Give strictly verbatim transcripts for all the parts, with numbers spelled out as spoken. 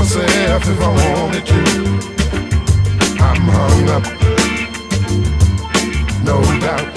myself if I wanted to. I'm hung up, no doubt.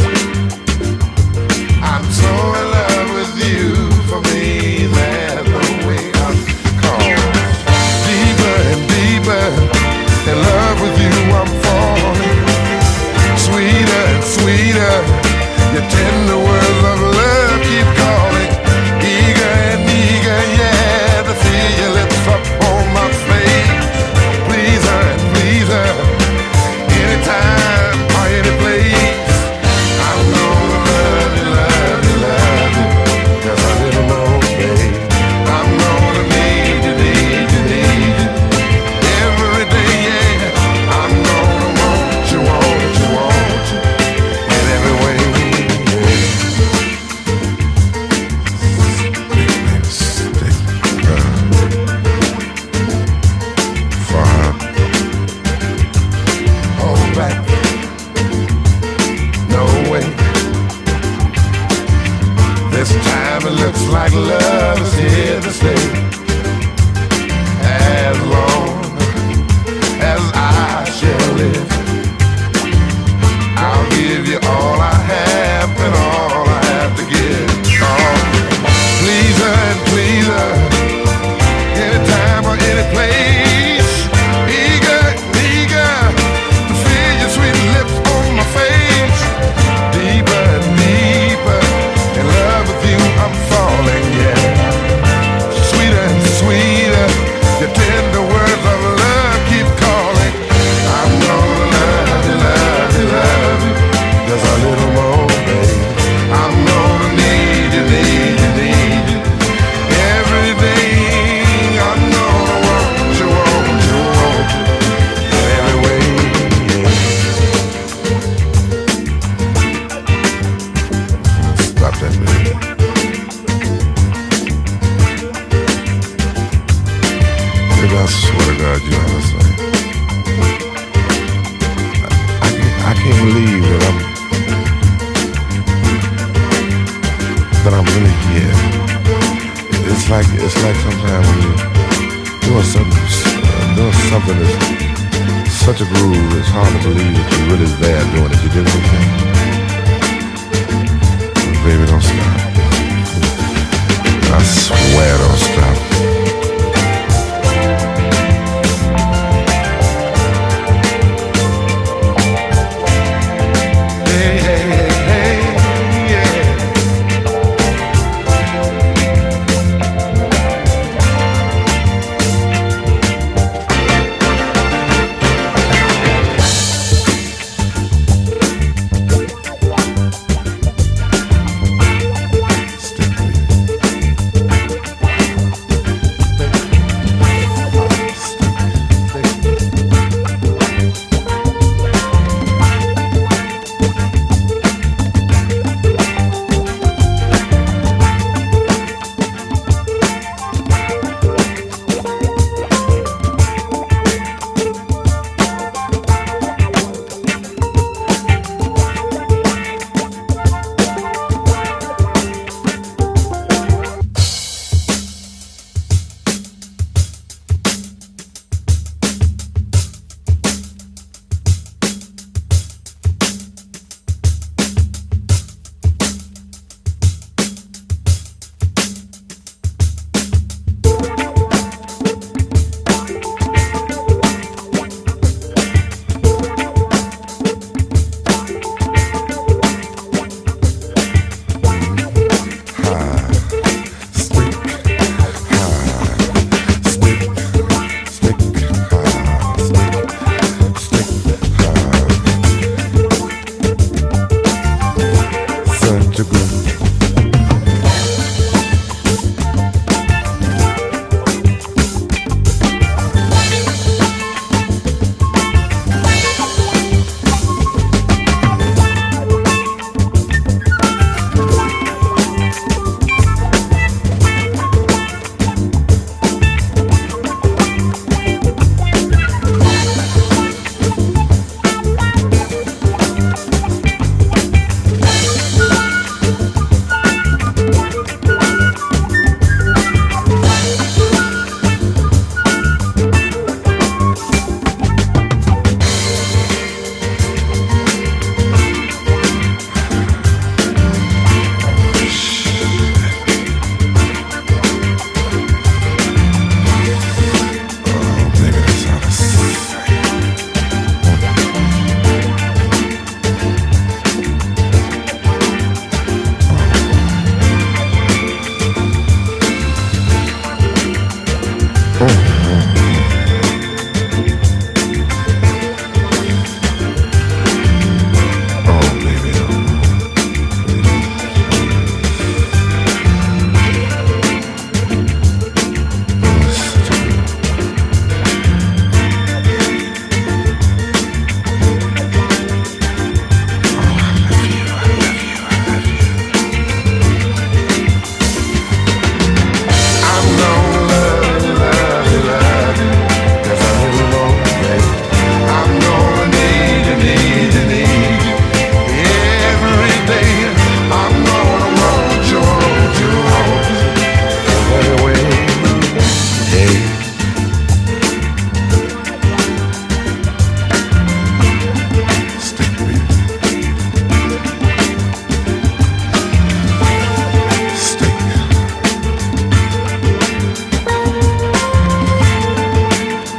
I'm so in love with you. For me, there's no way I'm caught. Deeper and deeper in love with you, I'm falling. Sweeter and sweeter, your tender words of love keep calling. Eager and eager, yeah, to feel your lips up on my face. Please her and please her, anytime or any place. I'm gonna love you, love you, love you, just a little more, babe. I'm gonna need you, need you, need you every day, yeah. I'm gonna want you, want you, want you in every way, yeah. Stick, baby, stick, uh, far, hold back, no way. This time it looks like love is here to stay. As long as I shall live, I'll give you all I have and all I have to give. Oh, please her and please her, anytime or any place. Eager, eager to feel your sweet lips on my face. Deeper and deeper in love with you, I'm falling, yeah. Sweeter and sweeter, your tender words of love keep calling. I'm gonna love you, love you, love you, just a little more, babe. I'm gonna need you, need you, need you every day. I'm gonna want you, want you, want you in every way, yeah. Stop that, baby. Baby, I swear to God, you understand. I, I, can't, I can't believe that I'm that I'm really here. It's like it's like sometimes when you're doing something, uh, doing something that's such a groove, it's hard to believe that you're really there doing it. You get what I'm saying? But baby, don't stop. I swear, don't stop. Hey, hey, hey, hey, yeah. Stick with you.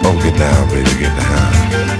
Oh, get down, baby, get down.